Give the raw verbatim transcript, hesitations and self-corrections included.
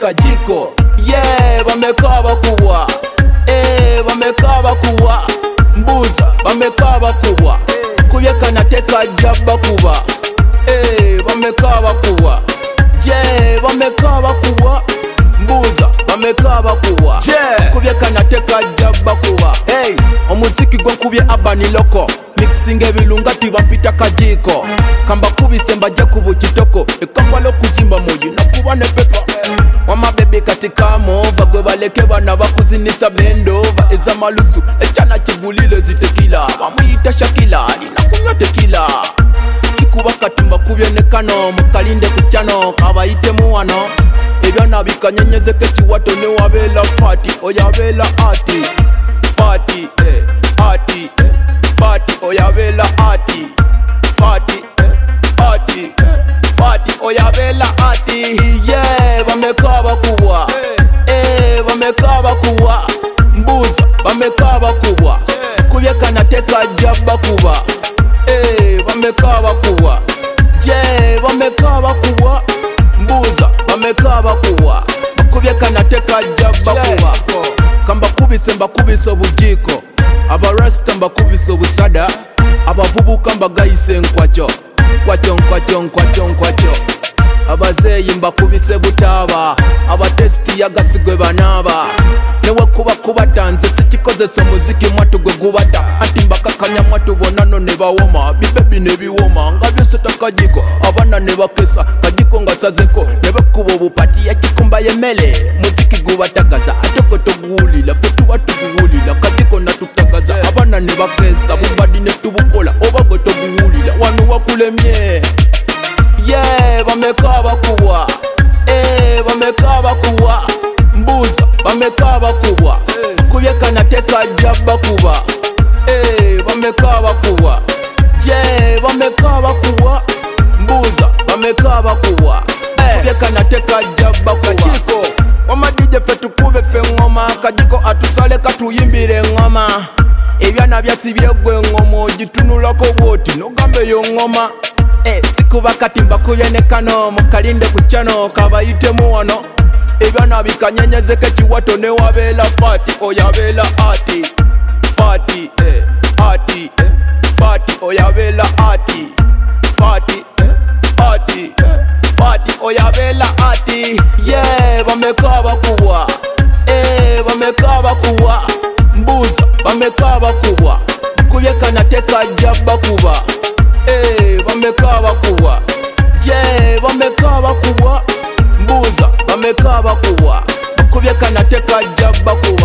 kajiko. Yeah, wamekaa bakubwa. Eh, wamekaa bakubwa. Mbuza, wamekaa bakubwa. Kubye kanateka jabba kuba. Eh, wamekaa bakubwa. Yeah, wamekaa bakubwa. Mbuza, wamekaa bakubwa. Yeah, kubye kanateka jabba kuba. Hey, omuziki gwa kubye abani loko. Mixing ebilunga tibapita kajiko. Kamba kubise mbaje kubu kitoko. Ekamba lo kuzimba moyi no kuba ne pepa. Wama bebe katika mova gwe baleke bana bakuzinisa bendova. Eza malusu echana kigulile zitekila. Bamuyita Shakila ninakunywa tekila. Sikuba katimba kubye ne kano mukalinde kuchano kabayite muwano. Ebyana bikanyenyezeke kiwato ne wabela fati oyabela ati. Fati eh ati eh Fati oyabela ati. Fati eh ati eh Fati oyabela ati. Yeah, wamekaa bakubwa. Eh, wamekaa bakubwa. Mbuza, wamekaa bakubwa. Kubye kanateka jabba kuba. Eh, wamekaa bakubwa. Yeah, wamekaa bakubwa. Mbuza, wamekaa bakubwa. Kubye kanateka jabba kuba. Kamba kubise mbakubise obujiko. Abarasta mbakubise obusada. Abavubuka mbagayise nkwacho. Nkwacho nkwacho nkwacho nkwacho. Abazeyi mbakubise butaba. Abatesti yagasigwe banaba. Newe kuba kubatanze sikikozesa muziki mwatu gwe gubata. Ati mbakakanya mwatu bonano ne bawoma. Bibebi ne biwoma nga byose takajiko. Abana ne bakesa kajiko nga sazeko. Ne bakuba obupati yakikumba yemele. Muziki gubatagaza atoko toguulila fetu batuguulila kajiko natutagaza. Abana ne bakesa bubadi ne tubukola oba gwe toguulila wanu wakulemye. Yeah, wamekaa bakubwa. Eh, wamekaa bakubwa. Mbuza, wamekaa bakubwa. Kubye kanateka jabba kuba. Eh, wamekaa bakubwa. Yeah, wamekaa bakubwa. Mbuza, wamekaa bakubwa. Kubye kanateka jabba kuba. Kajiko, wama D J fetu kube fe ngoma. Kajiko atusale katuyimbire ngoma. Ebyana byasibye gwe ngoma ogitunulako bwoti nogambe yo ngoma. Eh, sikuba katimba kubye ne kano mukalinde kuchano kabayite muwano. Ebyana bikanyenyezeke kiwato ne wabela fati oyabela ati. Fati eh ati eh Fati oyabela ati. Fati eh ati eh Fati oyabela ati. Yeah, wamekaa bakubwa. Eh, wamekaa bakubwa. Mbuza, wamekaa bakubwa. Kubye kanateka jabba kuba. Eh, wamekaa bakubwa. Yeah, wamekaa bakubwa. Mbuza, wamekaa bakubwa. Kubye kanateka jabba kuba.